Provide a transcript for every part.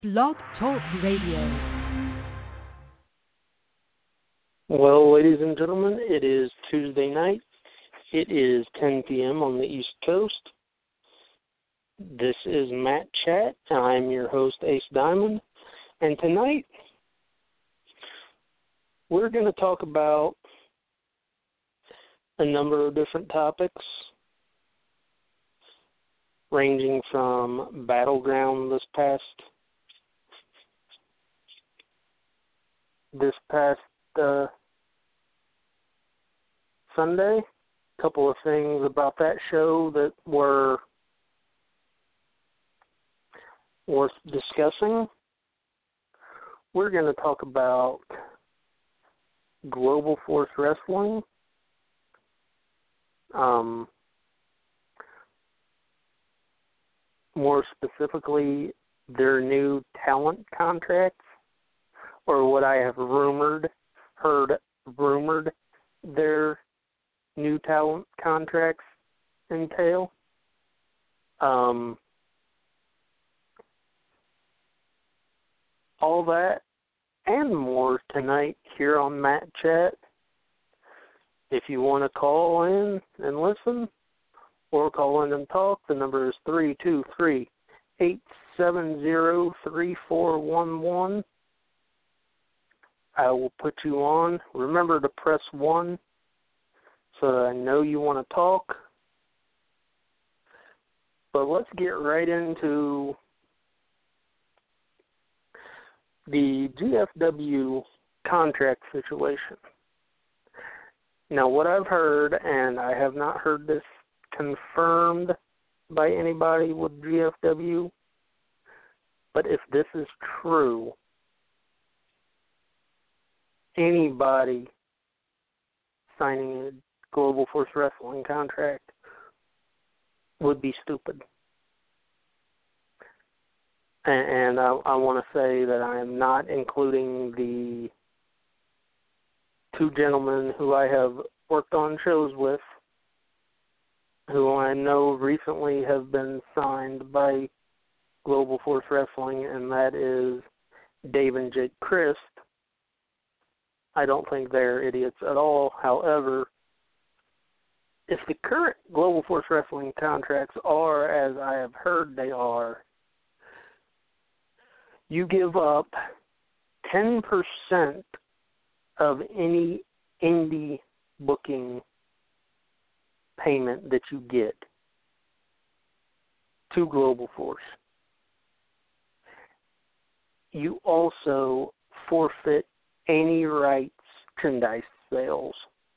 Blog Talk Radio. Well, ladies and gentlemen, it is Tuesday night. It is 10 p.m. on the East Coast. This is Matt Chat, and I'm your host, Ace Diamond. And tonight, we're going to talk about a number of different topics, ranging from Battleground this past Sunday. A couple of things about that show that were worth discussing. We're going to talk about Global Force Wrestling. More specifically, their new talent contracts, or what I have heard rumored their new talent contracts entail. All that and more tonight here on Matt Chat. If you want to call in and listen or call in and talk, the number is 323-870-3411. I will put you on. Remember to press 1 so that I know you want to talk. But let's get right into the GFW contract situation. Now, what I've heard, and I have not heard this confirmed by anybody with GFW, but if this is true, anybody signing a Global Force Wrestling contract would be stupid. And I want to say that I am not including the two gentlemen who I have worked on shows with, who I know recently have been signed by Global Force Wrestling, and that is Dave and Jake Christ. I don't think they're idiots at all. However, if the current Global Force Wrestling contracts are as I have heard they are, you give up 10% of any indie booking payment that you get to Global Force. You also forfeit any rights merchandise sales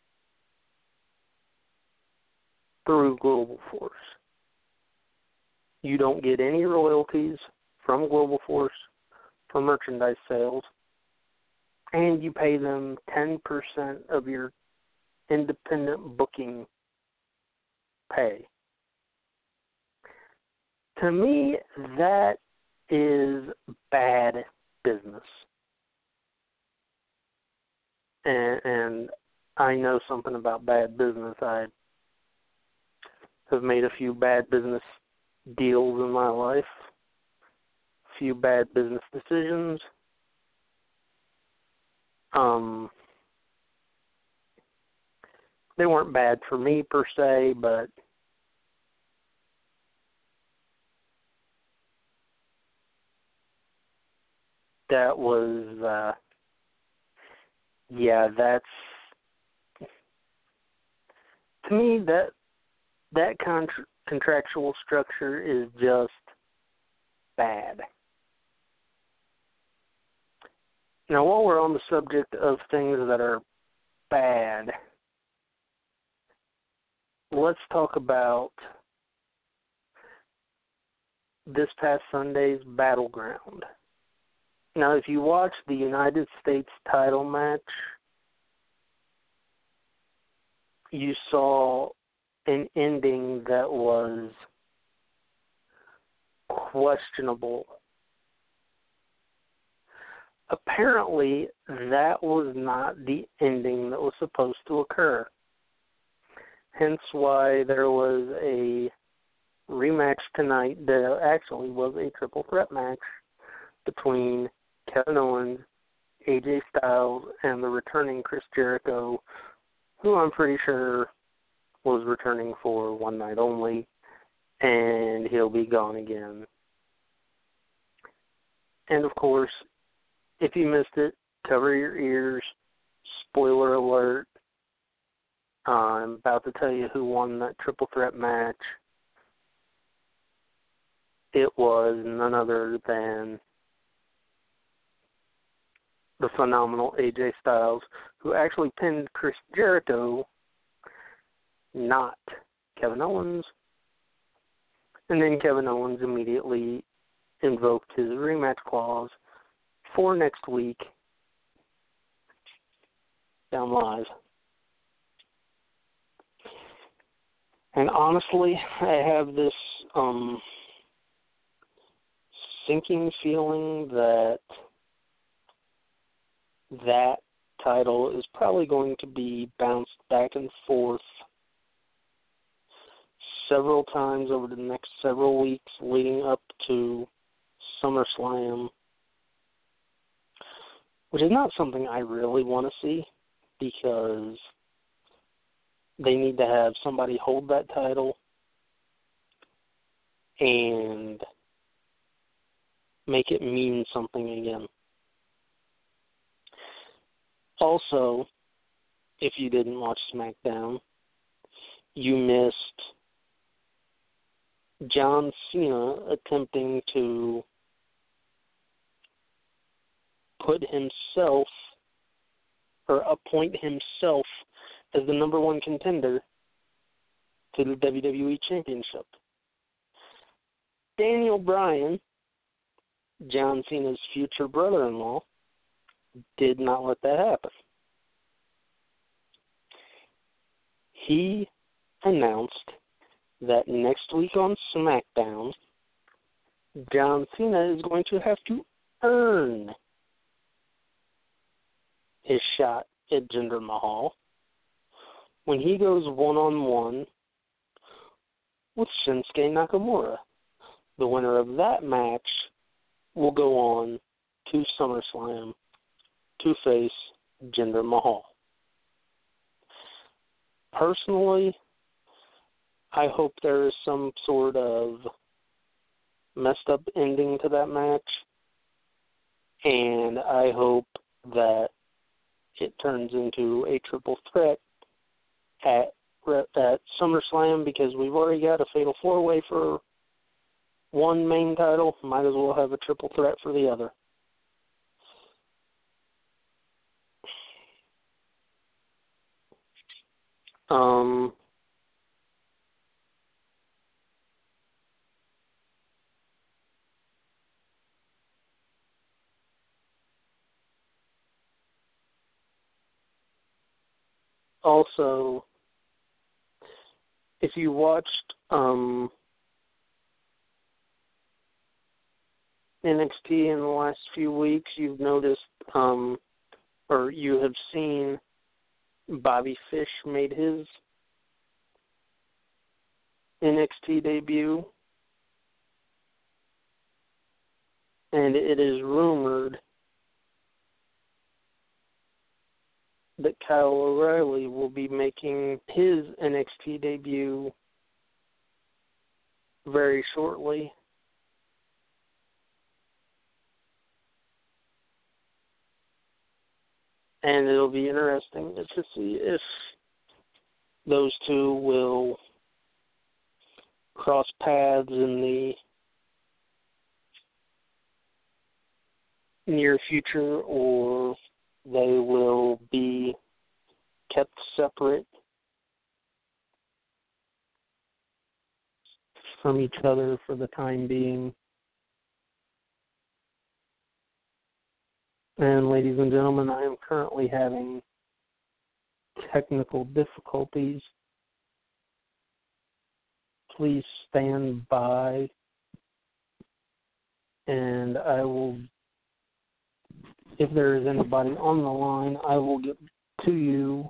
through Global Force. You don't get any royalties from Global Force for merchandise sales, and you pay them 10% of your independent booking pay. To me, that is bad business. And I know something about bad business. I have made a few bad business deals in my life, a few bad business decisions. They weren't bad for me per se, but that was, that's, to me, that contractual structure is just bad. Now, while we're on the subject of things that are bad, let's talk about this past Sunday's Battleground. Now, if you watch the United States title match, you saw an ending that was questionable. Apparently, that was not the ending that was supposed to occur. Hence why there was a rematch tonight that actually was a triple threat match between Kevin Owens, AJ Styles, and the returning Chris Jericho, who I'm pretty sure was returning for one night only, and he'll be gone again. And of course, if you missed it, cover your ears. Spoiler alert. I'm about to tell you who won that triple threat match. It was none other than the phenomenal AJ Styles, who actually pinned Chris Jericho, not Kevin Owens. And then Kevin Owens immediately invoked his rematch clause for next week. Down live. And honestly, I have this sinking feeling that that title is probably going to be bounced back and forth several times over the next several weeks leading up to SummerSlam, which is not something I really want to see, because they need to have somebody hold that title and make it mean something again. Also, if you didn't watch SmackDown, you missed John Cena attempting to put himself or appoint himself as the number one contender to the WWE Championship. Daniel Bryan, John Cena's future brother-in-law, did not let that happen. He announced that next week on SmackDown, John Cena is going to have to earn his shot at Jinder Mahal when he goes one-on-one with Shinsuke Nakamura. The winner of that match will go on to SummerSlam to face Jinder Mahal. Personally, I hope there is some sort of messed up ending to that match, and I hope that it turns into a triple threat at SummerSlam, because we've already got a fatal four-way for one main title. Might as well have a triple threat for the other. Also, if you watched NXT in the last few weeks, you've noticed, or you have seen, Bobby Fish made his NXT debut, and it is rumored that Kyle O'Reilly will be making his NXT debut very shortly. And it'll be interesting to see if those two will cross paths in the near future, or they will be kept separate from each other for the time being. And ladies and gentlemen, I am currently having technical difficulties. Please stand by, and I will, if there is anybody on the line, I will get to you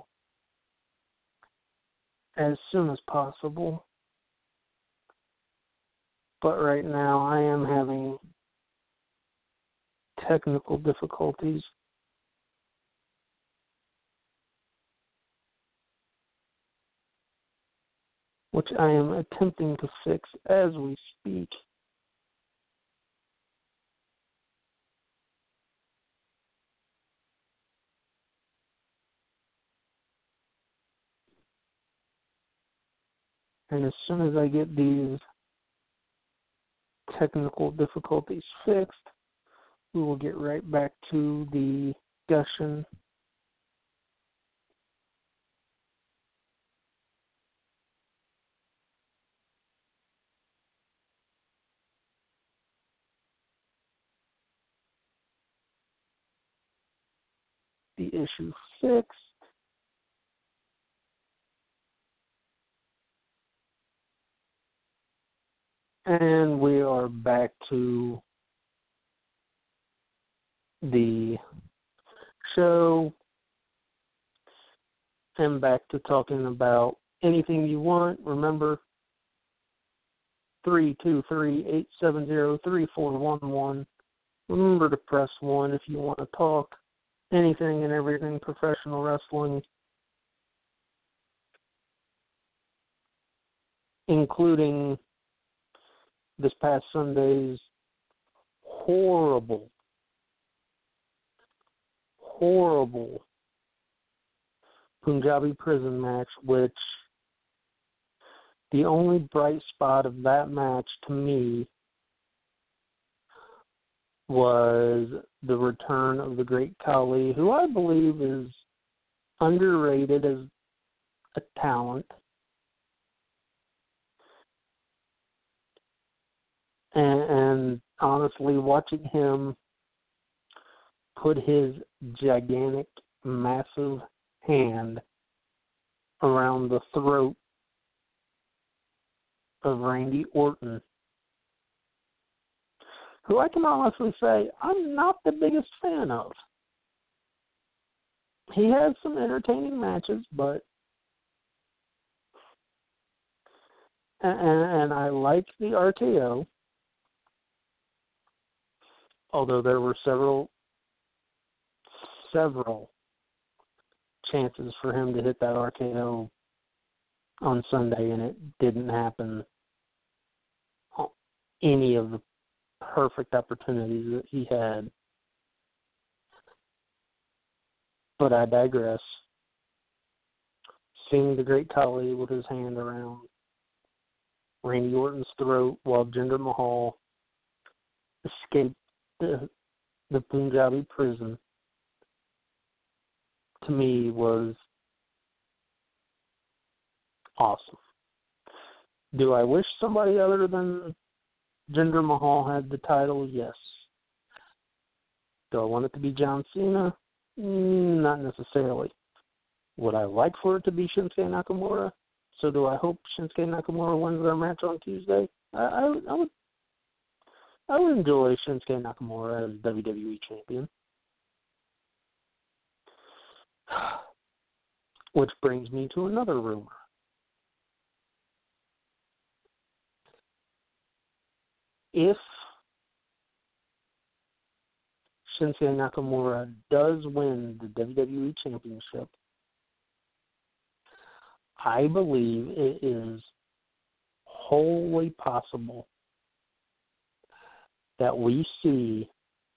as soon as possible. But right now I am having technical difficulties. Which I am attempting to fix as we speak. And as soon as I get these technical difficulties fixed, we will get right back to the discussion. The issue fixed. And we are back to the show and back to talking about anything you want. Remember, 323-870-3411. Remember to press 1 if you want to talk anything and everything professional wrestling, including this past Sunday's horrible Punjabi prison match, which the only bright spot of that match to me was the return of the Great Khali, who I believe is underrated as a talent. And honestly, watching him put his gigantic, massive hand around the throat of Randy Orton, who I can honestly say I'm not the biggest fan of. He has some entertaining matches, but and I like the RKO, although there were several chances for him to hit that RKO on Sunday, and it didn't happen. Any of the perfect opportunities that he had. But I digress. Seeing the Great Khali with his hand around Randy Orton's throat while Jinder Mahal escaped the Punjabi prison, to me, was awesome. Do I wish somebody other than Jinder Mahal had the title? Yes. Do I want it to be John Cena? Not necessarily. Would I like for it to be Shinsuke Nakamura? So do I hope Shinsuke Nakamura wins their match on Tuesday? I would enjoy Shinsuke Nakamura as WWE champion. Which brings me to another rumor. If Shinsuke Nakamura does win the WWE Championship, I believe it is wholly possible that we see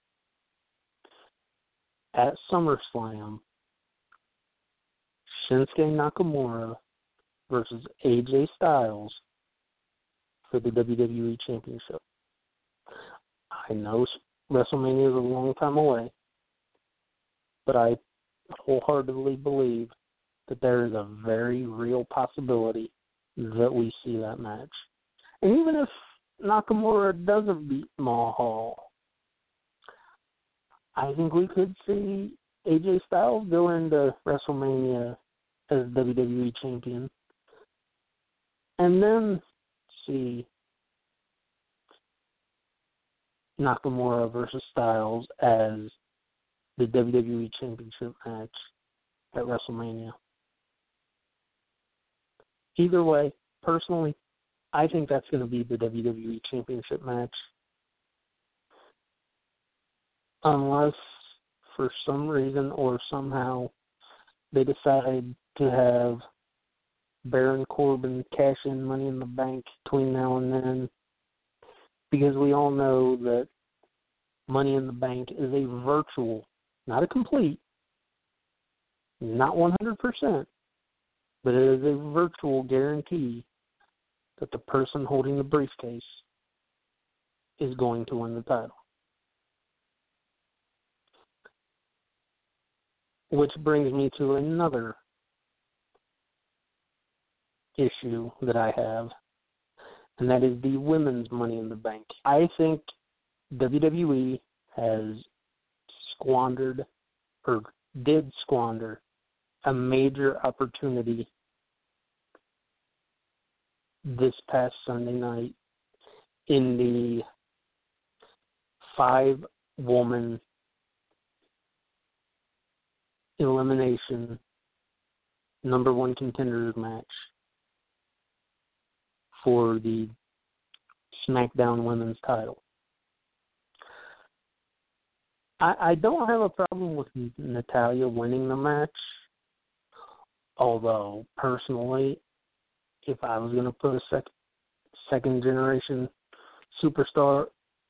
at SummerSlam Shinsuke Nakamura versus AJ Styles for the WWE Championship. I know WrestleMania is a long time away, but I wholeheartedly believe that there is a very real possibility that we see that match. And even if Nakamura doesn't beat Mahal, I think we could see AJ Styles go into WrestleMania as WWE Champion, and then see Nakamura versus Styles as the WWE Championship match at WrestleMania. Either way, personally, I think that's going to be the WWE Championship match. unless for some reason or somehow they decide to have Baron Corbin cash in Money in the Bank between now and then, because we all know that Money in the Bank is a virtual, not a complete, not 100%, but it is a virtual guarantee that the person holding the briefcase is going to win the title. Which brings me to another issue that I have, and that is the women's Money in the Bank. I think WWE has squandered, or did squander, a major opportunity this past Sunday night in the 5-woman elimination number one contenders match for the SmackDown Women's title. I don't have a problem with Natalya winning the match, although personally, if I was going to put a second generation superstar,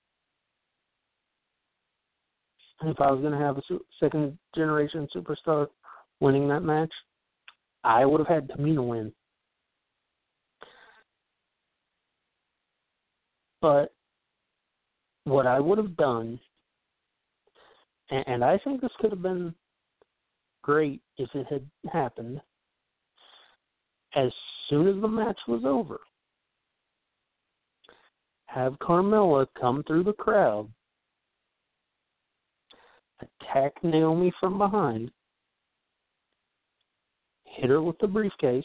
if I was going to have a second generation superstar winning that match, I would have had Tamina win. But what I would have done, and I think this could have been great if it had happened, as soon as the match was over, have Carmella come through the crowd, attack Naomi from behind, hit her with the briefcase,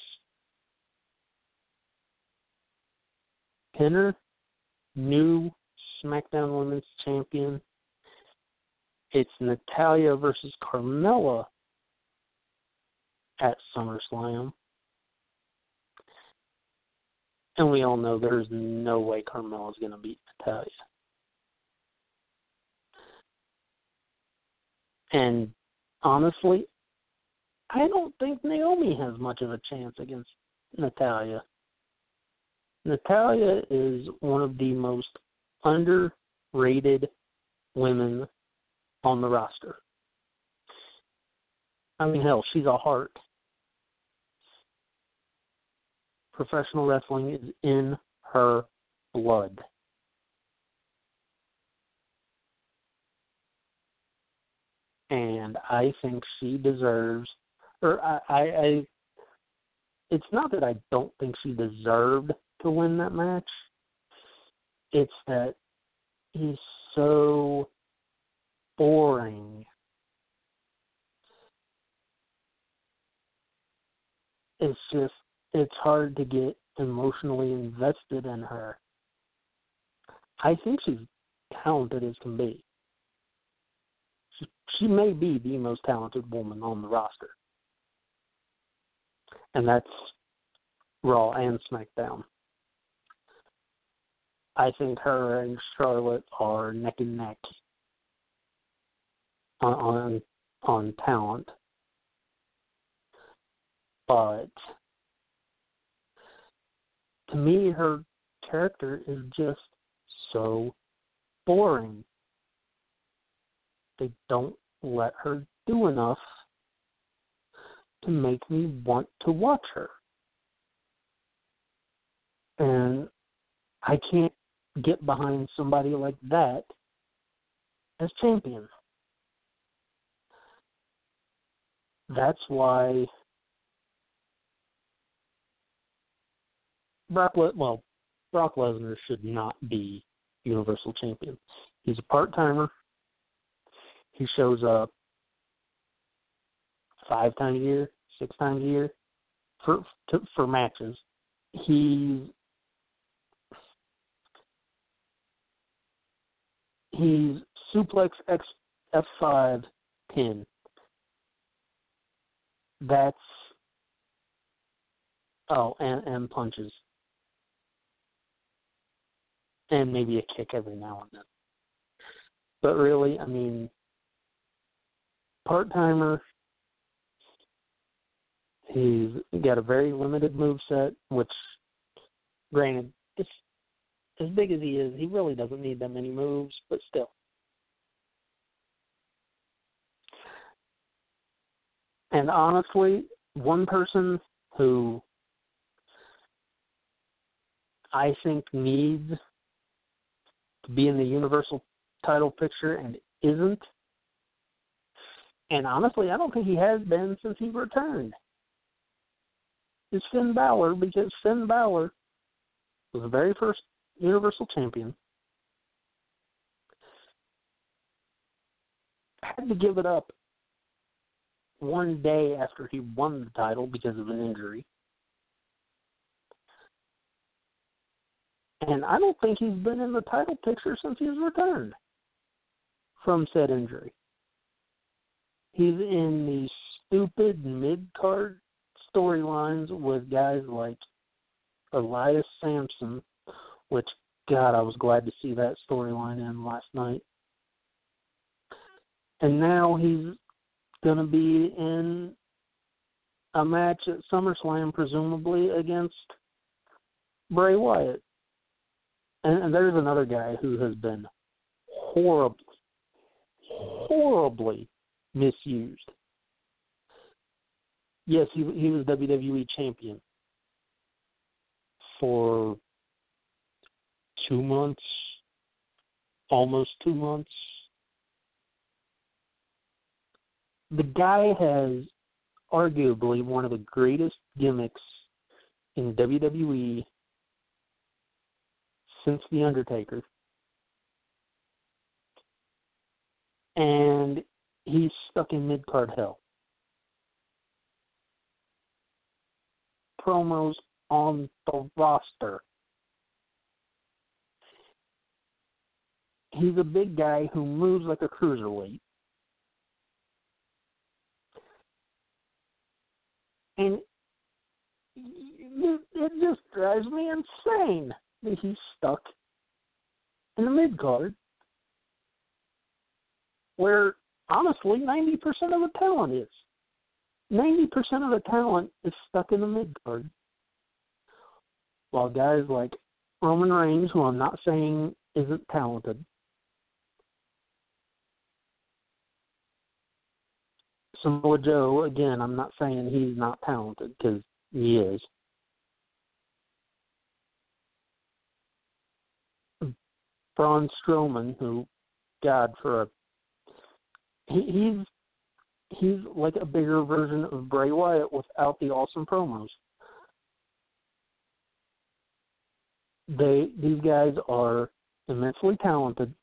pin her, new SmackDown Women's Champion. It's Natalya versus Carmella at SummerSlam. And we all know there's no way Carmella's going to beat Natalya. And honestly, I don't think Naomi has much of a chance against Natalya. Natalya is one of the most underrated women on the roster. I mean, hell, she's a heart. Professional wrestling is in her blood. And I think she deserves, or I it's not that I don't think she deserved to win that match. It's that he's so boring. It's hard to get emotionally invested in her. I think she's talented as can be. She may be the most talented woman on the roster. And that's Raw and SmackDown. I think her and Charlotte are neck and neck on talent. But to me, her character is just so boring. They don't let her do enough to make me want to watch her. And I can't get behind somebody like that as champion. That's why Brock Lesnar should not be Universal Champion. He's a part-timer. He shows up 5 times a year, 6 times a year for matches. He's suplex F5 pin. That's and punches. And maybe a kick every now and then. But really, I mean, part-timer, he's got a very limited moveset, which, granted, it's, as big as he is, he really doesn't need that many moves, but still. And honestly, one person who I think needs to be in the Universal title picture and isn't, and honestly, I don't think he has been since he returned, is Finn Balor, because Finn Balor was the very first Universal Champion. Had to give it up one day after he won the title because of an injury. And I don't think he's been in the title picture since he's returned from said injury. He's in these stupid mid-card storylines with guys like Elias Sampson, which, God, I was glad to see that storyline end last night. And now he's going to be in a match at SummerSlam, presumably, against Bray Wyatt. And there's another guy who has been horribly misused. Yes, he was WWE champion for 2 months, almost 2 months. The guy has arguably one of the greatest gimmicks in WWE since The Undertaker. And he's stuck in mid-card hell. Promos on the roster. He's a big guy who moves like a cruiserweight. And it just drives me insane that he's stuck in the mid-card where, honestly, 90% of the talent is. 90% of the talent is stuck in the mid-card. While guys like Roman Reigns, who I'm not saying isn't talented, Samoa Joe, again, I'm not saying he's not talented, because he is. Braun Strowman, who, God, he's like a bigger version of Bray Wyatt without the awesome promos. These guys are immensely talented.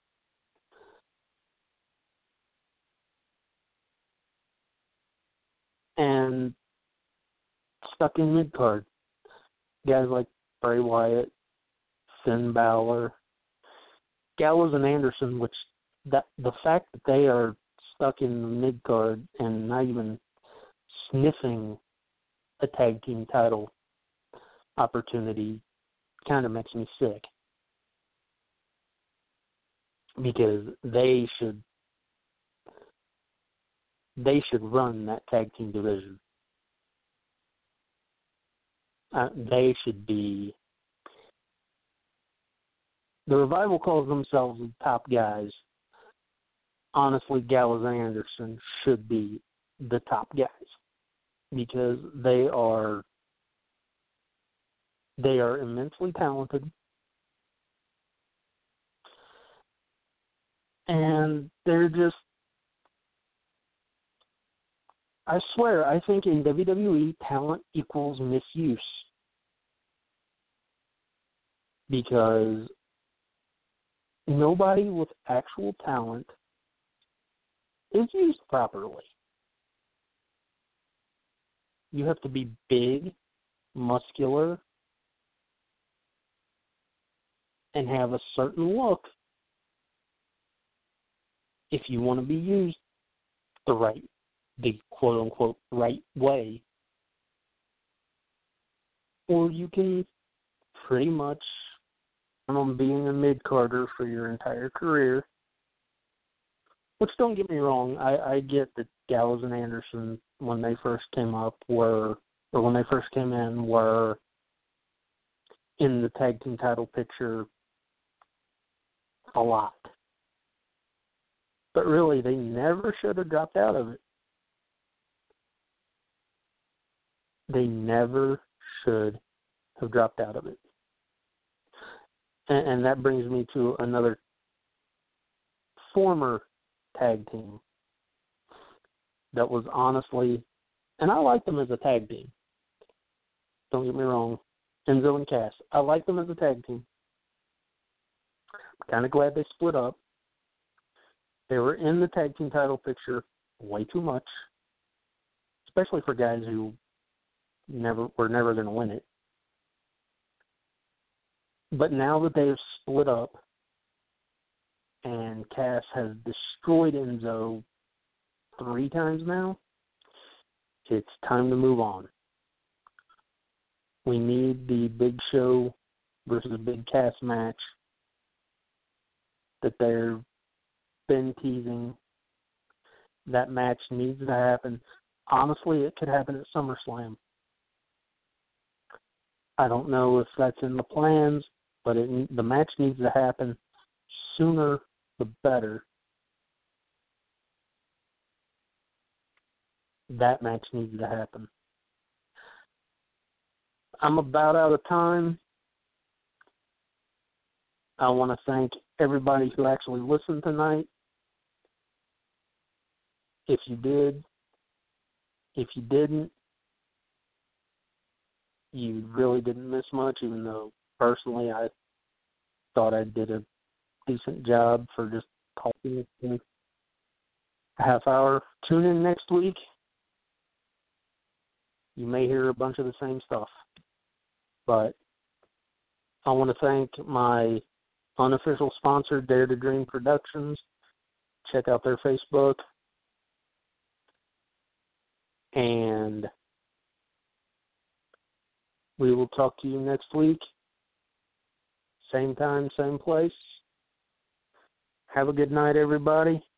And stuck in mid-card. Guys like Bray Wyatt, Finn Balor, Gallows and Anderson, which the fact that they are stuck in the mid-card and not even sniffing a tag team title opportunity kind of makes me sick. Because they should run that tag team division. They should be. The Revival calls themselves the top guys. Honestly, Gallows and Anderson should be the top guys because they are immensely talented, and they're just. I swear, I think in WWE, talent equals misuse. Because nobody with actual talent is used properly. You have to be big, muscular, and have a certain look if you want to be used the quote-unquote right way. Or you can pretty much, being a mid-carder for your entire career Which, don't get me wrong, I get that Gallows and Anderson, when they first came up, were in the tag team title picture a lot. But really, they never should have dropped out of it. They never should have dropped out of it. And that brings me to another former tag team that was honestly, and I like them as a tag team. Don't get me wrong, Enzo and Cass. I like them as a tag team. I'm kind of glad they split up. They were in the tag team title picture way too much, especially for guys who were never going to win it. But now that they have split up and Cass has destroyed Enzo 3 times now, it's time to move on. We need the Big Show versus Big Cass match that they've been teasing. That match needs to happen. Honestly, it could happen at SummerSlam. I don't know if that's in the plans, but the match needs to happen sooner the better. That match needs to happen. I'm about out of time. I want to thank everybody who actually listened tonight. If you did, if you didn't, you really didn't miss much, even though personally I thought I did a decent job for just talking a half hour. Tune in next week. You may hear a bunch of the same stuff. But I want to thank my unofficial sponsor, Dare to Dream Productions. Check out their Facebook. And we will talk to you next week. Same time, same place. Have a good night, everybody.